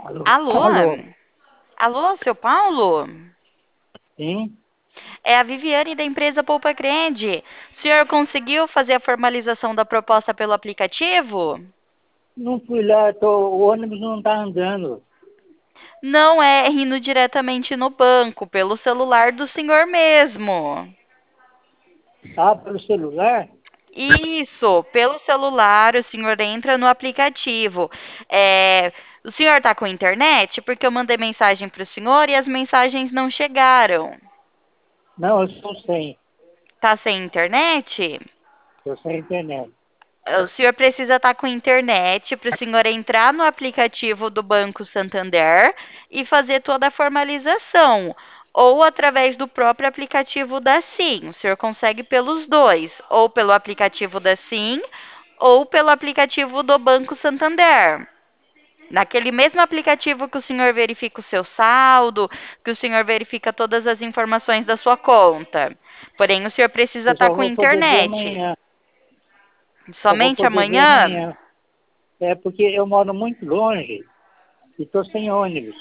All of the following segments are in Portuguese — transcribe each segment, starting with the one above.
Alô? Alô? Alô? Alô, seu Paulo? Sim? É a Viviane da empresa Poupa Crede. O senhor conseguiu fazer a formalização da proposta pelo aplicativo? Não fui lá, o ônibus não está andando. Não é indo diretamente no banco, pelo celular do senhor mesmo. Ah, pelo celular? Isso, pelo celular o senhor entra no aplicativo. O senhor está com internet? Porque eu mandei mensagem para o senhor e as mensagens não chegaram. Não, eu estou sem. Tá sem internet? Estou sem internet. O senhor precisa estar com internet para o senhor entrar no aplicativo do Banco Santander e fazer toda a formalização. Ou através do próprio aplicativo da Sim. O senhor consegue pelos dois, ou pelo aplicativo da Sim, ou pelo aplicativo do Banco Santander. Naquele mesmo aplicativo que o senhor verifica o seu saldo, que o senhor verifica todas as informações da sua conta. Porém, o senhor precisa Eu estar só com vou poder ver internet. amanhã. Só vou Somente poder ver amanhã? amanhã. É porque eu moro muito longe e estou sem ônibus.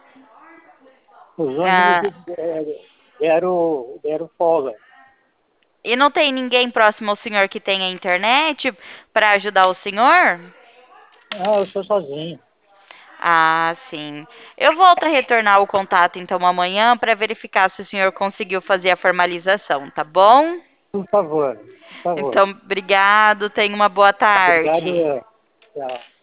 Os ônibus Ah, deram folga. e não tem ninguém próximo ao senhor que tenha internet para ajudar o senhor? Ah, eu estou sozinho. Ah, sim. Eu volto a retornar o contato então amanhã para verificar se o senhor conseguiu fazer a formalização, tá bom? Por favor, por favor. Então, obrigado, tenha uma boa Obrigado. tarde. Tchau.